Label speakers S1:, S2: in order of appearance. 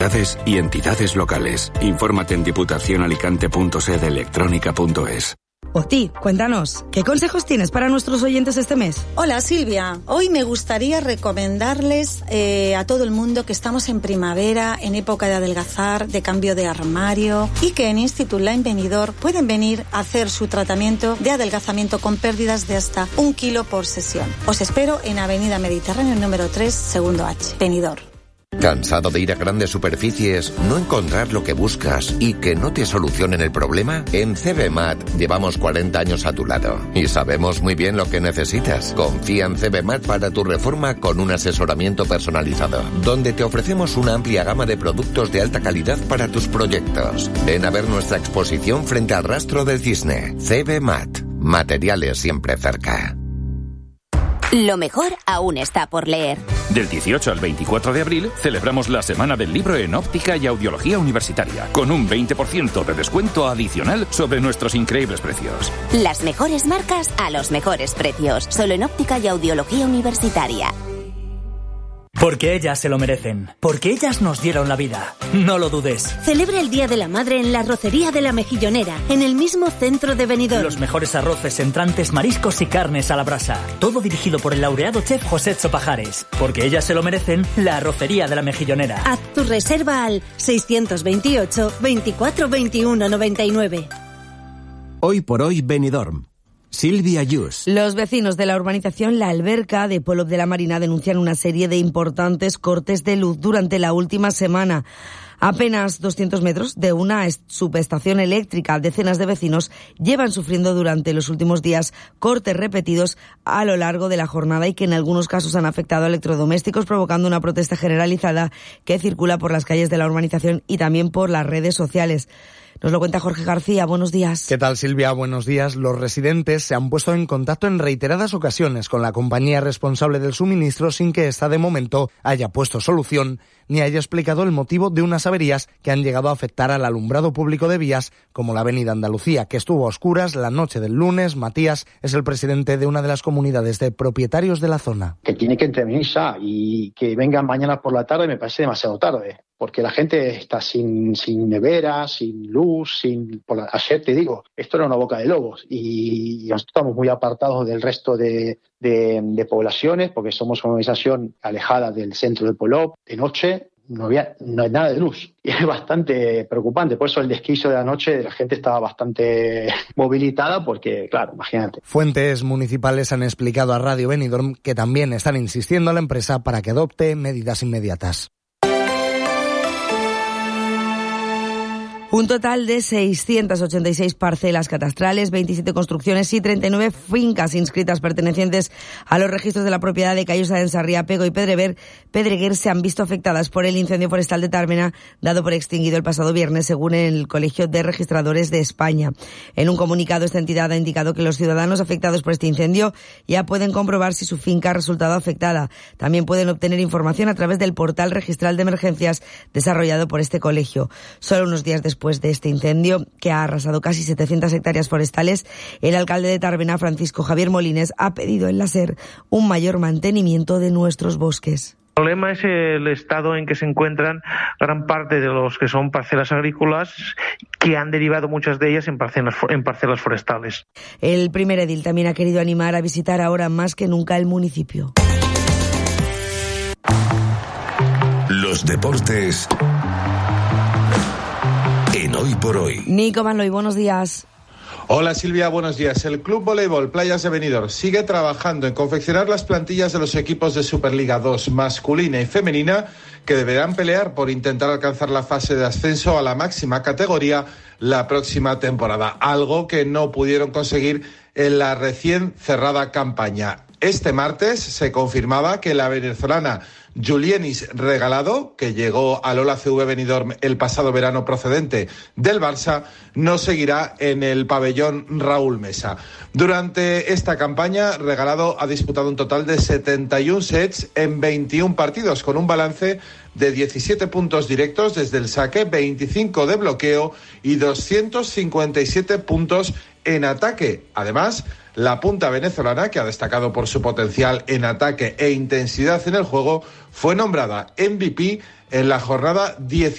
S1: ciudades y entidades locales. Infórmate en diputacionalicante.sedelectronica.es.
S2: Oti, cuéntanos, ¿qué consejos tienes para nuestros oyentes este mes?
S3: Hola Silvia, hoy me gustaría recomendarles a todo el mundo que estamos en primavera, en época de adelgazar, de cambio de armario, y que en Institut Line Benidorm pueden venir a hacer su tratamiento de adelgazamiento con pérdidas de hasta 1 kilo por sesión. Os espero en Avenida Mediterráneo número 3, segundo H, Benidorm.
S4: ¿Cansado de ir a grandes superficies, no encontrar lo que buscas y que no te solucionen el problema? En CBMAT llevamos 40 años a tu lado y sabemos muy bien lo que necesitas. Confía en CBMAT para tu reforma con un asesoramiento personalizado, donde te ofrecemos una amplia gama de productos de alta calidad para tus proyectos. Ven a ver nuestra exposición frente al Rastro del Cisne. CBMAT. Materiales siempre cerca.
S5: Lo mejor aún está por leer.
S6: Del 18 al 24 de abril celebramos la Semana del Libro en Óptica y Audiología Universitaria, con un 20% de descuento adicional sobre nuestros increíbles precios.
S5: Las mejores marcas a los mejores precios, solo en Óptica y Audiología Universitaria.
S7: Porque ellas se lo merecen. Porque ellas nos dieron la vida. No lo dudes.
S8: Celebra el Día de la Madre en la Arrocería de la Mejillonera, en el mismo centro de Benidorm.
S7: Los mejores arroces, entrantes, mariscos y carnes a la brasa. Todo dirigido por el laureado chef José Pajares. Porque ellas se lo merecen, la Arrocería de la Mejillonera.
S8: Haz tu reserva al 628 24 21 99.
S9: Hoy por hoy Benidorm. Silvia Yus.
S2: Los vecinos de la urbanización La Alberca de Polop de la Marina denuncian una serie de importantes cortes de luz durante la última semana. Apenas 200 metros de una subestación eléctrica, decenas de vecinos llevan sufriendo durante los últimos días cortes repetidos a lo largo de la jornada y que en algunos casos han afectado a electrodomésticos, provocando una protesta generalizada que circula por las calles de la urbanización y también por las redes sociales. Nos lo cuenta Jorge García. Buenos días.
S10: ¿Qué tal, Silvia? Buenos días. Los residentes se han puesto en contacto en reiteradas ocasiones con la compañía responsable del suministro sin que ésta de momento haya puesto solución ni haya explicado el motivo de unas averías que han llegado a afectar al alumbrado público de vías como la Avenida Andalucía, que estuvo a oscuras la noche del lunes. Matías es el presidente de una de las comunidades de propietarios de la zona.
S11: Que tiene que intervenir ya y que vengan mañana por la tarde me parece demasiado tarde. Porque la gente está sin nevera, sin luz, ayer te digo, esto era una boca de lobos y nosotros estamos muy apartados del resto de poblaciones porque somos una organización alejada del centro de Polop. De noche no hay nada de luz y es bastante preocupante. Por eso el desquicio de la noche la gente estaba bastante movilizada porque, claro, imagínate.
S10: Fuentes municipales han explicado a Radio Benidorm que también están insistiendo a la empresa para que adopte medidas inmediatas.
S2: Un total de 686 parcelas catastrales, 27 construcciones y 39 fincas inscritas pertenecientes a los registros de la propiedad de Callosa de Ensarría, Pego y Pedreguer se han visto afectadas por el incendio forestal de Tármena, dado por extinguido el pasado viernes, según el Colegio de Registradores de España. En un comunicado, esta entidad ha indicado que los ciudadanos afectados por este incendio ya pueden comprobar si su finca ha resultado afectada. También pueden obtener información a través del portal registral de emergencias desarrollado por este colegio. Solo unos días después de este incendio, que ha arrasado casi 700 hectáreas forestales, el alcalde de Tármena, Francisco Javier Molines, ha pedido en la SER un mayor mantenimiento de nuestros bosques.
S12: El problema es el estado en que se encuentran gran parte de los que son parcelas agrícolas, que han derivado muchas de ellas en parcelas forestales.
S2: El primer edil también ha querido animar a visitar ahora más que nunca el municipio.
S13: Los deportes en Hoy por Hoy.
S2: Nico Manloy, buenos días.
S14: Hola Silvia, buenos días. El Club Voleibol Playas de Benidorm sigue trabajando en confeccionar las plantillas de los equipos de Superliga 2 masculina y femenina que deberán pelear por intentar alcanzar la fase de ascenso a la máxima categoría la próxima temporada, algo que no pudieron conseguir en la recién cerrada campaña. Este martes se confirmaba que la venezolana Julienis Regalado, que llegó al Ola CV Benidorm el pasado verano procedente del Barça, no seguirá en el pabellón Raúl Mesa. Durante esta campaña, Regalado ha disputado un total de 71 sets en 21 partidos, con un balance de 17 puntos directos desde el saque, 25 de bloqueo y 257 puntos en ataque. Además, la punta venezolana, que ha destacado por su potencial en ataque e intensidad en el juego, fue nombrada MVP en la jornada 10.